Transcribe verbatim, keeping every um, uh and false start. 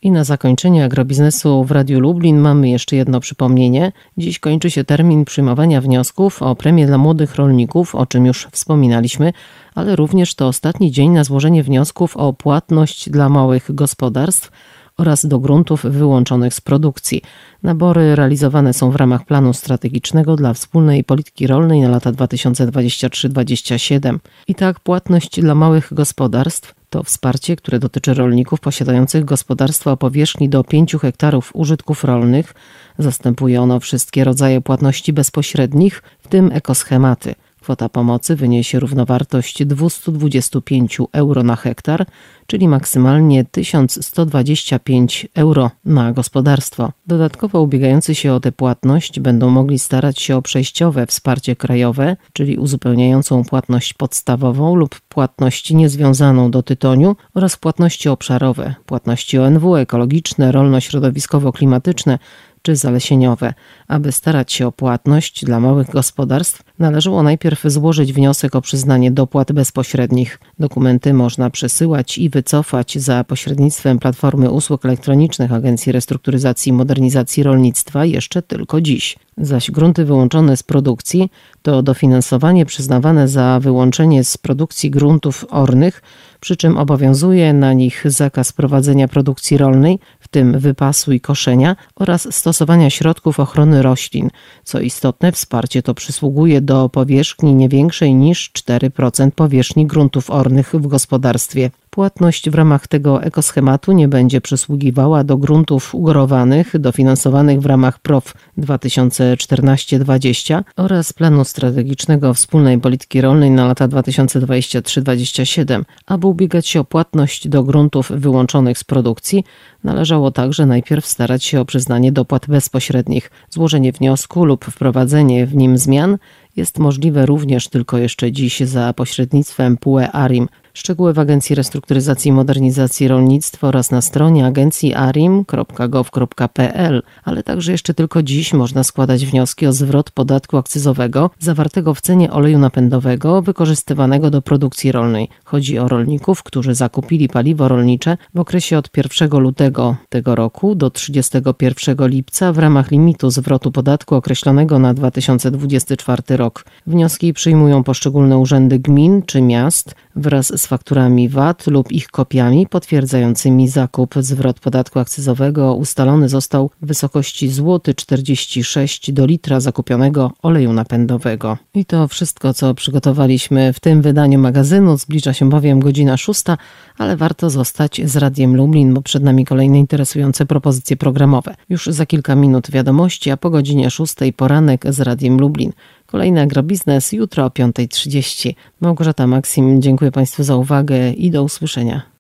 I na zakończenie agrobiznesu w Radiu Lublin mamy jeszcze jedno przypomnienie. Dziś kończy się termin przyjmowania wniosków o premię dla młodych rolników, o czym już wspominaliśmy, ale również to ostatni dzień na złożenie wniosków o płatność dla małych gospodarstw oraz do gruntów wyłączonych z produkcji. Nabory realizowane są w ramach planu strategicznego dla wspólnej polityki rolnej na lata dwa tysiące dwudziesty trzeci do dwudziestego siódmego. I tak płatność dla małych gospodarstw to wsparcie, które dotyczy rolników posiadających gospodarstwa o powierzchni do pięciu hektarów użytków rolnych. Zastępuje ono wszystkie rodzaje płatności bezpośrednich, w tym ekoschematy. Kwota pomocy wyniesie równowartość dwieście dwadzieścia pięć euro na hektar, czyli maksymalnie tysiąc sto dwadzieścia pięć euro na gospodarstwo. Dodatkowo ubiegający się o tę płatność będą mogli starać się o przejściowe wsparcie krajowe, czyli uzupełniającą płatność podstawową lub płatność niezwiązaną do tytoniu oraz płatności obszarowe, płatności O N W, ekologiczne, rolno-środowiskowo-klimatyczne, czy zalesieniowe. Aby starać się o płatność dla małych gospodarstw, należało najpierw złożyć wniosek o przyznanie dopłat bezpośrednich. Dokumenty można przesyłać i wycofać za pośrednictwem Platformy Usług Elektronicznych Agencji Restrukturyzacji i Modernizacji Rolnictwa jeszcze tylko dziś. Zaś grunty wyłączone z produkcji to dofinansowanie przyznawane za wyłączenie z produkcji gruntów ornych, przy czym obowiązuje na nich zakaz prowadzenia produkcji rolnej, w tym wypasu i koszenia oraz stosowania środków ochrony roślin. Co istotne, wsparcie to przysługuje do powierzchni nie większej niż cztery procent powierzchni gruntów ornych w gospodarstwie. Płatność w ramach tego ekoschematu nie będzie przysługiwała do gruntów ugorowanych, dofinansowanych w ramach P R O W dwa tysiące czternaście do dwudziestego oraz planu strategicznego wspólnej polityki rolnej na lata dwa tysiące dwudziesty trzeci do dwudziestego siódmego. Aby ubiegać się o płatność do gruntów wyłączonych z produkcji, należało także najpierw starać się o przyznanie dopłat bezpośrednich. Złożenie wniosku lub wprowadzenie w nim zmian jest możliwe również tylko jeszcze dziś za pośrednictwem P U E ARiM. Szczegóły w Agencji Restrukturyzacji i Modernizacji Rolnictwa oraz na stronie agencji arim kropka gov kropka pe el, ale także jeszcze tylko dziś można składać wnioski o zwrot podatku akcyzowego zawartego w cenie oleju napędowego wykorzystywanego do produkcji rolnej. Chodzi o rolników, którzy zakupili paliwo rolnicze w okresie od pierwszego lutego tego roku do trzydziestego pierwszego lipca w ramach limitu zwrotu podatku określonego na dwa tysiące dwudziesty czwarty rok. Wnioski przyjmują poszczególne urzędy gmin czy miast wraz z fakturami V A T lub ich kopiami potwierdzającymi zakup. Zwrot podatku akcyzowego ustalony został w wysokości złoty czterdzieści sześć do litra zakupionego oleju napędowego. I to wszystko, co przygotowaliśmy w tym wydaniu magazynu. Zbliża się bowiem godzina szósta, ale warto zostać z Radiem Lublin, bo przed nami kolejne interesujące propozycje programowe. Już za kilka minut wiadomości, a po godzinie szóstej poranek z Radiem Lublin. Kolejny agrobiznes jutro o piąta trzydzieści. Małgorzata Maksim, dziękuję Państwu za uwagę i do usłyszenia.